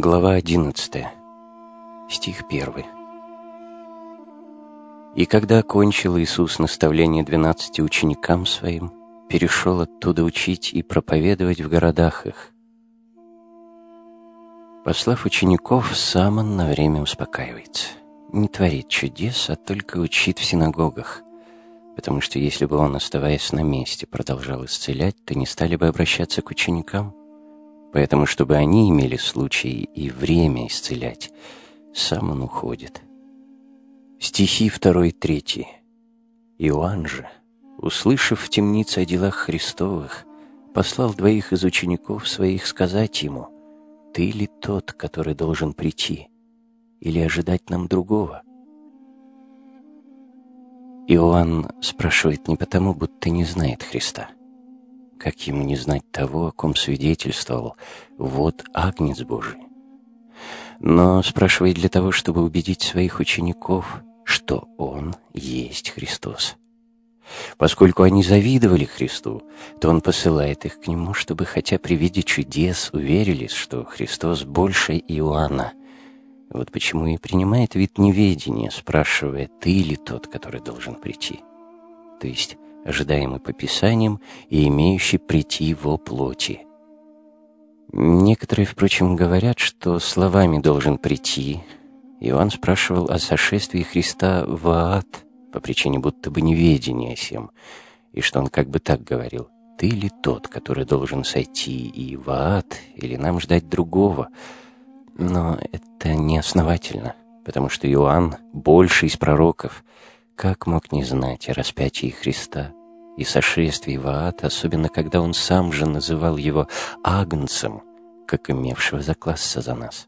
Глава 11, стих 1. «И когда окончил Иисус наставление 12 ученикам Своим, перешел оттуда учить и проповедовать в городах их. Послав учеников, сам он на время успокаивается. Не творит чудес, а только учит в синагогах, потому что если бы он, оставаясь на месте, продолжал исцелять, то не стали бы обращаться к ученикам. Поэтому, чтобы они имели случай и время исцелять, сам он уходит». Стихи 2-3. «Иоанн же, услышав в темнице о делах Христовых, послал 2 из учеников своих сказать ему: «Ты ли тот, который должен прийти, или ожидать нам другого?» Иоанн спрашивает не потому, будто не знает Христа. Как ему не знать того, о ком свидетельствовал: «Вот Агнец Божий», но спрашивает для того, чтобы убедить своих учеников, что он есть Христос. Поскольку они завидовали Христу, то он посылает их к нему, чтобы, хотя при виде чудес уверились, что Христос больше Иоанна. Вот почему и принимает вид неведения, спрашивая: «Ты ли тот, который должен прийти?» То есть ожидаемый по Писаниям и имеющий прийти во плоти. Некоторые, впрочем, говорят, что словами «должен прийти» Иоанн спрашивал о сошествии Христа в ад по причине будто бы неведения сем, и что он как бы так говорил: «Ты ли тот, который должен сойти и в ад, или нам ждать другого?» Но это неосновательно, потому что Иоанн, больше из пророков, как мог не знать о распятии Христа и сошествии в ад, особенно когда он сам же называл его Агнцем, как имевшего закласться за нас.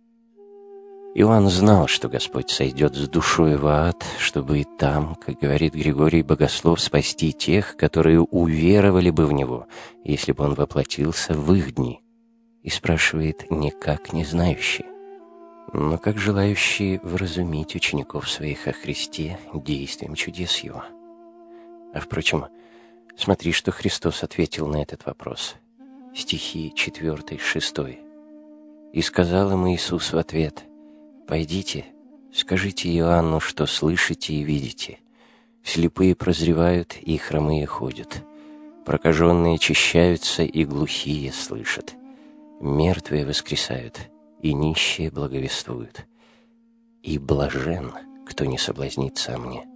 Иоанн знал, что Господь сойдет с душой в ад, чтобы и там, как говорит Григорий Богослов, спасти тех, которые уверовали бы в Него, если бы Он воплотился в их дни, и спрашивает никак не знающий, но как желающий вразумить учеников своих о Христе действием чудес Его. А впрочем, смотри, что Христос ответил на этот вопрос. Стихи 4-6. «И сказал им Иисус в ответ: «Пойдите, скажите Иоанну, что слышите и видите. Слепые прозревают, и хромые ходят. Прокаженные очищаются, и глухие слышат. Мертвые воскресают, и нищие благовествуют. И блажен, кто не соблазнится о мне».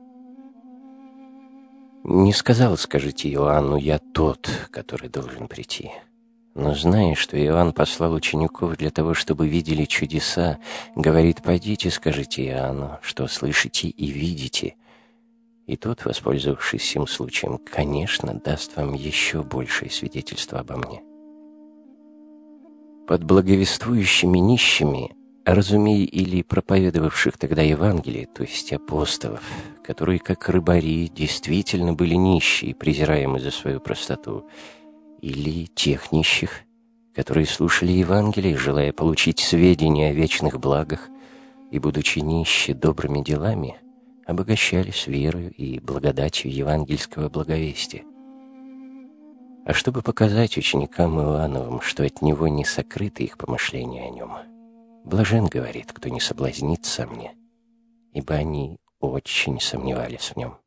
Не сказал: «Скажите Иоанну, я тот, который должен прийти». Но зная, что Иоанн послал учеников для того, чтобы видели чудеса, говорит: «Пойдите, скажите Иоанну, что слышите и видите». И тот, воспользовавшись сим случаем, конечно, даст вам еще большее свидетельство обо мне. Под благовествующими нищими разумей или проповедовавших тогда Евангелие, то есть апостолов, которые, как рыбари, действительно были нищие и презираемы за свою простоту, или тех нищих, которые слушали Евангелие, желая получить сведения о вечных благах, и, будучи нищи добрыми делами, обогащались верою и благодатью евангельского благовестия. А чтобы показать ученикам Иоанновым, что от него не сокрыты их помышления о нем, блажен, говорит, кто не соблазнится мне, ибо они очень сомневались в нем.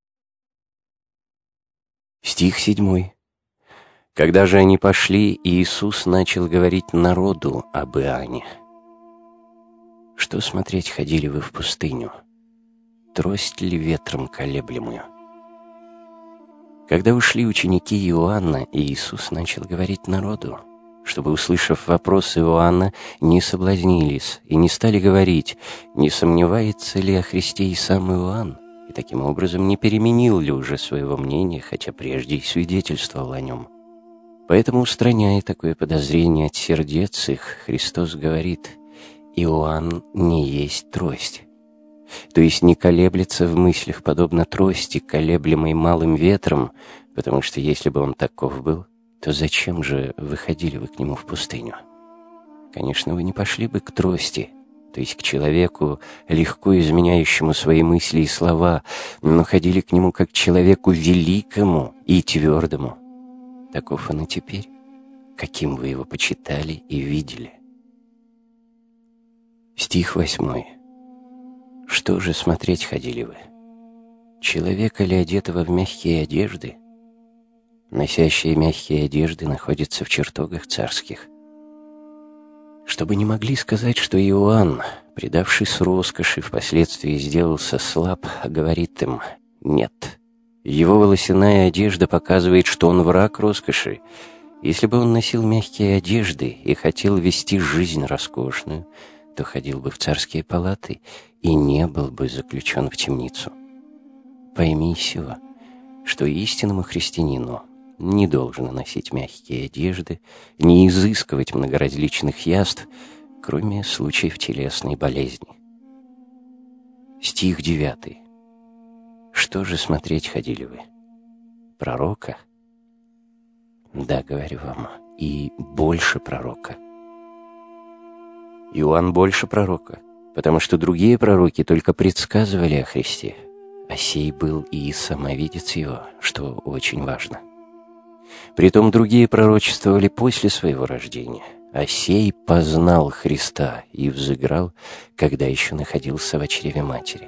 Стих 7. «Когда же они пошли, Иисус начал говорить народу об Иоанне. Что смотреть ходили вы в пустыню? Трость ли ветром колеблемую? Когда ушли ученики Иоанна, Иисус начал говорить народу, чтобы, услышав вопрос Иоанна, не соблазнились и не стали говорить, не сомневается ли о Христе и сам Иоанн, и таким образом не переменил ли уже своего мнения, хотя прежде и свидетельствовал о нем. Поэтому, устраняя такое подозрение от сердец их, Христос говорит: Иоанн не есть трость, то есть не колеблется в мыслях, подобно трости, колеблемой малым ветром, потому что если бы он таков был, то зачем же выходили вы к нему в пустыню? Конечно, вы не пошли бы к трости, то есть к человеку, легко изменяющему свои мысли и слова, но ходили к нему как к человеку великому и твердому. Таков он и теперь, каким вы его почитали и видели. Стих 8. Что же смотреть ходили вы? Человека ли, одетого в мягкие одежды? Носящие мягкие одежды находятся в чертогах царских. Чтобы не могли сказать, что Иоанн, предавшись роскоши, впоследствии сделался слаб, говорит им: нет. Его волосяная одежда показывает, что он враг роскоши. Если бы он носил мягкие одежды и хотел вести жизнь роскошную, то ходил бы в царские палаты и не был бы заключен в темницу. Пойми сего, что истинному христианину не должно носить мягкие одежды, не изыскивать многоразличных яств, кроме случаев телесной болезни. Стих 9. Что же смотреть ходили вы? Пророка? Да, говорю вам, и больше пророка. Иоанн больше пророка, потому что другие пророки только предсказывали о Христе, а сей был и самовидец его, что очень важно. Притом другие пророчествовали после своего рождения, а сей познал Христа и взыграл, когда еще находился в чреве матери.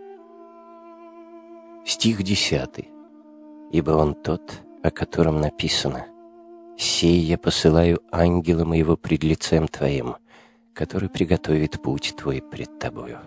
Стих 10. Ибо он тот, о котором написано: «Сей я посылаю ангела моего пред лицем твоим, который приготовит путь твой пред тобою».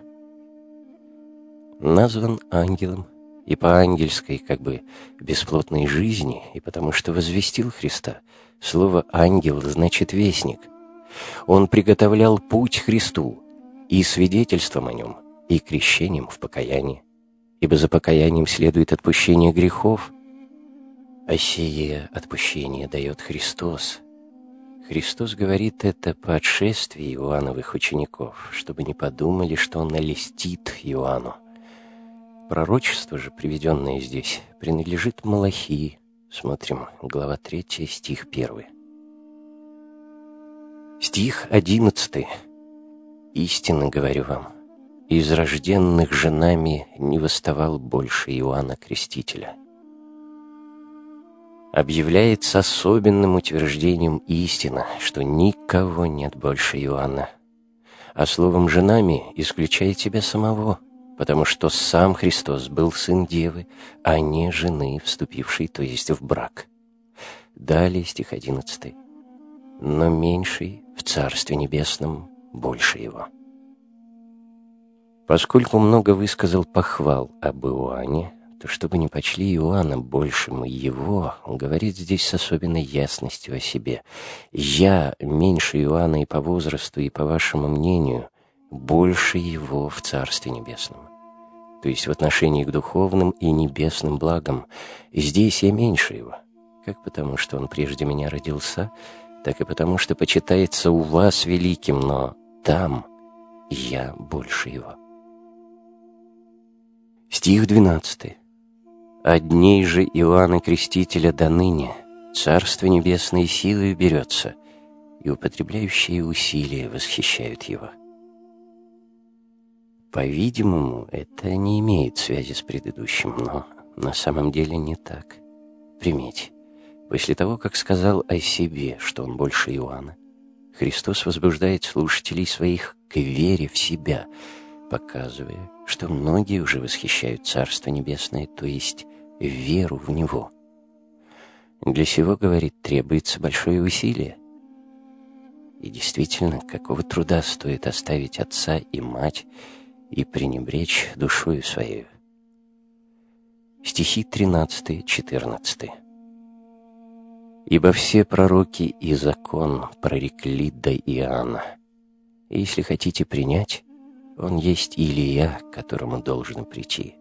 Назван ангелом и по ангельской, как бы, бесплотной жизни, и потому что возвестил Христа. Слово «ангел» значит «вестник». Он приготовлял путь Христу и свидетельством о нем, и крещением в покаянии, ибо за покаянием следует отпущение грехов, а сие отпущение дает Христос. Христос говорит это по отшествии Иоанновых учеников, чтобы не подумали, что он льстит Иоанну. Пророчество же, приведенное здесь, принадлежит Малахии. Смотрим, глава 3, стих 1. Стих 11. «Истинно говорю вам, из рожденных женами не восставал больше Иоанна Крестителя». Объявляет с особенным утверждением истина, что никого нет больше Иоанна. А словом «женами» исключает себя самого, потому что сам Христос был сын Девы, а не жены, вступившей, то есть в брак. Далее стих 11. «Но меньший в Царстве Небесном больше его». Поскольку много высказал похвал об Иоанне, то чтобы не почли Иоанна большим его, он говорит здесь с особенной ясностью о себе. «Я меньше Иоанна и по возрасту, и по вашему мнению, больше его в Царстве Небесном». То есть в отношении к духовным и небесным благам. Здесь я меньше его, как потому, что он прежде меня родился, так и потому, что почитается у вас великим, но там я больше его. Стих 12. «От дней же Иоанна Крестителя до ныне Царство Небесное силою берется, и употребляющие усилия восхищают его». По-видимому, это не имеет связи с предыдущим, но на самом деле не так. Примите, после того, как сказал о себе, что он больше Иоанна, Христос возбуждает слушателей своих к вере в себя, показывая, что многие уже восхищают Царство Небесное, то есть веру в Него. Для сего, говорит, требуется большое усилие. И действительно, какого труда стоит оставить отца и мать и пренебречь душою своей. Стихи 13-14. «Ибо все пророки и закон прорекли до Иоанна. И если хотите принять, он есть Илия, к которому должно прийти».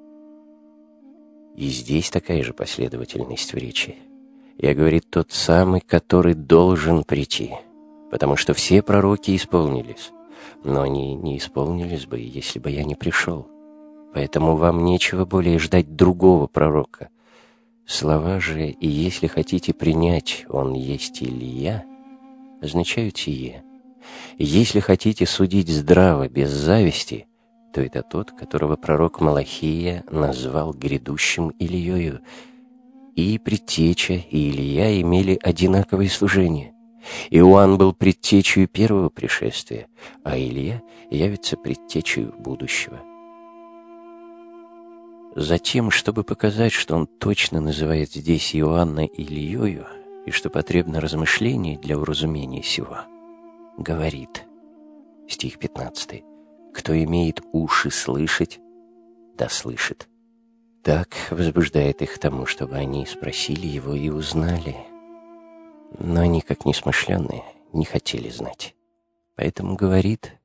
И здесь такая же последовательность в речи. Я, говорит, тот самый, который должен прийти, потому что все пророки исполнились, но они не исполнились бы, если бы я не пришел. Поэтому вам нечего более ждать другого пророка. Слова же «и если хотите принять, он есть Илия» означают сие. Если хотите судить здраво, без зависти, то это тот, которого пророк Малахия назвал грядущим Илиею. И предтеча, и Илия имели одинаковое служение. Иоанн был предтечей первого пришествия, а Илия явится предтечей будущего. Затем, чтобы показать, что он точно называет здесь Иоанна Илиёю, и что потребно размышление для уразумения сего, говорит, стих 15, «Кто имеет уши слышать, да слышит». Так возбуждает их к тому, чтобы они спросили его и узнали. Но они, как несмышленные, не хотели знать. Поэтому говорит,